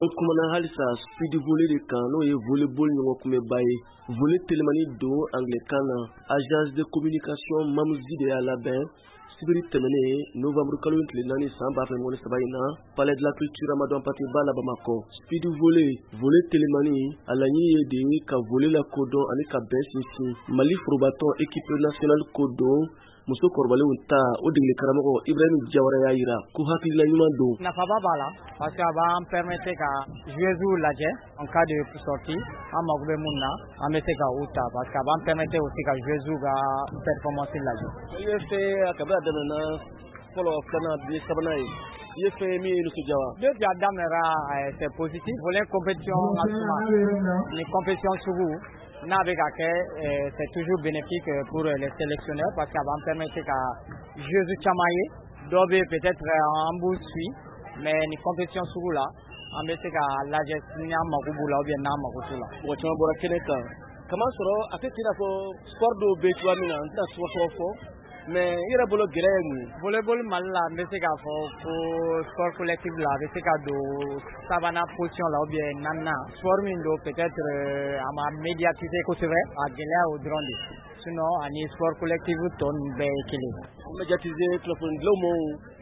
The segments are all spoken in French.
kumana halisa speed volley de kan n'o ye volleyball ɲɔgɔn kunbɛba ye volley telemani don anglais na agence de communication mamuzi de y'a labɛn sibiri tɛmɛnen novembre kalo tile 4 san 2023 in na palais de la culture Amadou Hampâté Bâ la Bamako. Speed volley telemani a laɲini ye de ka volley la kodɔn ani ka bɛn sinsin Mali forobatɔn équipe nationale kodɔn muso kɔrɔbalenw ta o degeli karamɔgɔ Ibrahim Diawara y'a yira ko hakilila ɲuman don. Nafaba b'a la parce que a b'an permettre ka joueuses lajɛ en cas de sortie an mago bɛ mun na an bɛ se ka u ta parce que a b'an permettre aussi ka joueuses ka performance lajɛ. I ye fɛn a kabila daminɛna fɔlɔ filanan bi sabanan ye i ye fɛn min ye Nusu Diawa. Depuis a daminɛra c'est positif volley compétition ka suma ni compétition sugu n'a bɛ ka kɛ c'est toujours bénéfique pour les sélectionneurs parce que a b'an permettre ka joueuses caman ye dɔw bɛ peut-être an b'u suit mais ni compétition sugu la an bɛ se ka lajɛ ni an mago b'u la ou bien n'an mago t'u la. Mɔgɔ caman bɔra kɛnɛ kan kamasɔrɔ a tɛ k'i n'a fɔ sport dɔw bɛ cogoya min na n tɛna tɔgɔ fɔ mais i yɛrɛ bolo gɛlɛya ye mun ye. Volleyball Mali la n bɛ se k'a fɔ ko sport collectif la a bɛ se ka don sabanan position la ou bien naaninan sport min don peut-être a ma médiatiser kosɛbɛ a gɛlɛya o dɔrɔn de sinon ani sport collectif tɔ ninnu bɛɛ ye kelen. Médiatiser kunnafonidilaw m'u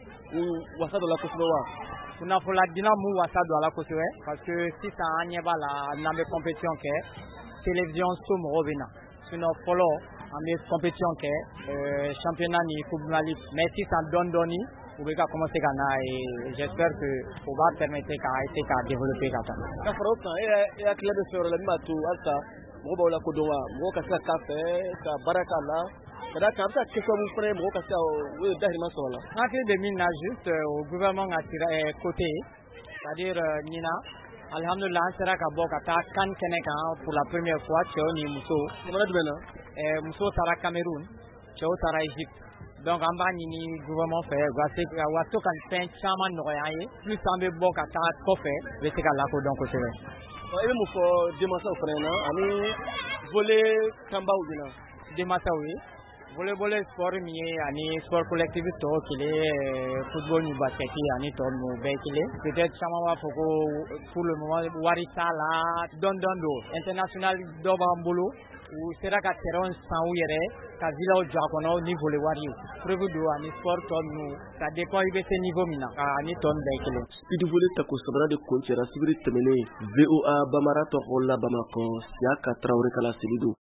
wasa don a la kosɛbɛ wa. Kunnafonidila m'u wasa don a la kosɛbɛ parce que sisan an ɲɛ b'a la n'an bɛ compétition kɛ télévision so mɔgɔw bɛ na sinon fɔlɔ an bɛ compétition kɛ championnat ni coupe du Mali mais sisan dɔɔni u bɛ ka commencer ka na j'espère que o b'a permettre ka essayer ka développer ka taa. Ka fara o kan e hakilila bɛ fɛn wɛrɛ la min b'a to halisa mɔgɔw b'aw lakodɔn wa mɔgɔw ka se ka k'a fɛ ka baara k'a la ka d'a kan a bɛ se ka kɛ sababu fana ye mɔgɔw ka se ka o dahirimɛ sɔrɔ a la. N hakili bɛ min na juste au gouvernement ka côté c'est-à-dire ɲina alhamdulillah an sera ka bɔ ka taa CAN kɛnɛ kan pour la première fois cɛw ni musow. Jamana jumɛn na. Musow taara Cameroun cɛw taara Egypte donc an b'a ɲini gouvernement fɛ u ka to ka fɛn caman nɔgɔya an ye plus an bɛ bɔ ka taa kɔfɛ u bɛ se ka lakodɔn kosɛbɛ. I bɛ mun fɔ denmansaw fana ɲɛna ani volley kanbaw ɲɛna. Denmansaw ye volleyball sport min ye ani sport collectif tɔw kelen football ni basket ani tɔ ninnu bɛɛ kelen peut-être caman b'a fɔ ko pour le moment wari t'a la dɔɔni don international dɔ b'an bolo u sera ka terrain san u yɛrɛ ka villaw jɔ a kɔnɔ ni volley wari ye preuve don ani sport tɔ ninnu ça dépend i bɛ se niveau min na ani tɔ ninnu bɛɛ kelen. Speed volley tako sabanan de kuncɛra sibiri tɛmɛnen VOA Bamara tɔgɔ la Bamako Siaka Traoré Kala Selidu.